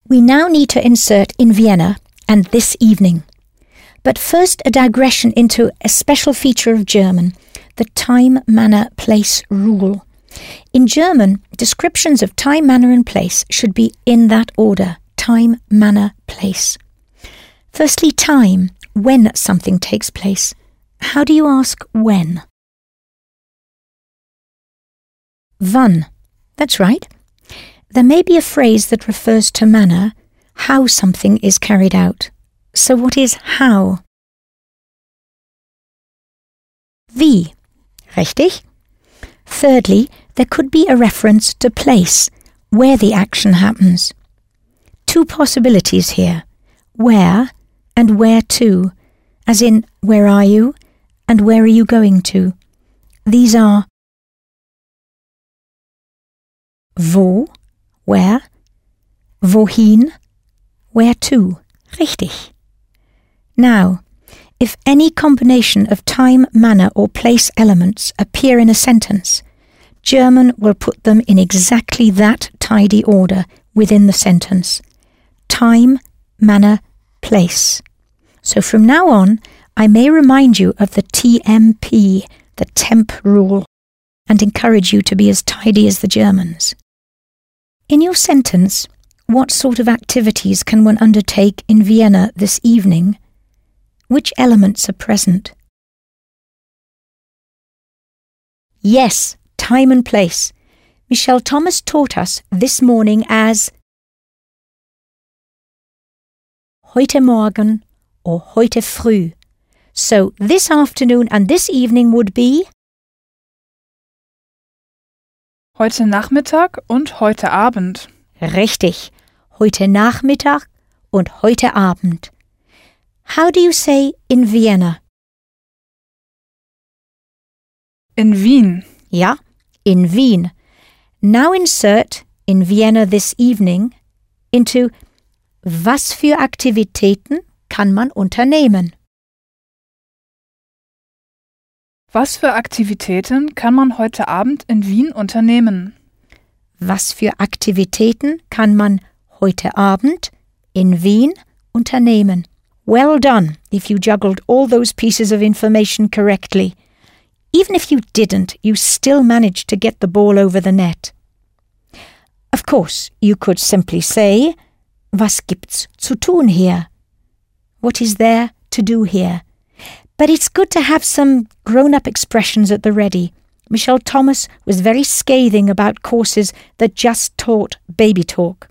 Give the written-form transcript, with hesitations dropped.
We now need to insert in Vienna and this evening. But first a digression into a special feature of German, the time, manner, place rule. In German, descriptions of time, manner and place should be in that order: time, manner, place. Firstly, time, when something takes place. How do you ask when? Wann. That's right. There may be a phrase that refers to manner, how something is carried out. So what is how? Wie. Richtig. Thirdly, there could be a reference to place, where the action happens. Two possibilities here: where and where to, as in where are you and where are you going to. These are wo, where, wohin, where to. Richtig. Now, if any combination of time, manner or place elements appear in a sentence, German will put them in exactly that tidy order within the sentence: time, manner, place. So from now on, I may remind you of the TMP, the temp rule, and encourage you to be as tidy as the Germans. In your sentence, what sort of activities can one undertake in Vienna this evening? Which elements are present? Yes, time and place. Michel Thomas taught us this morning as heute Morgen or heute früh. So this afternoon and this evening would be heute Nachmittag und heute Abend. Richtig. Heute Nachmittag und heute Abend. How do you say in Vienna? In Wien. Ja, in Wien. Now insert in Vienna this evening into was für Aktivitäten kann man unternehmen? Was für Aktivitäten kann man heute Abend in Wien unternehmen? Was für Aktivitäten kann man heute Abend in Wien unternehmen? Well done if you juggled all those pieces of information correctly. Even if you didn't, you still managed to get the ball over the net. Of course, you could simply say, was gibt's zu tun hier? What is there to do here? But it's good to have some grown-up expressions at the ready. Michel Thomas was very scathing about courses that just taught baby talk.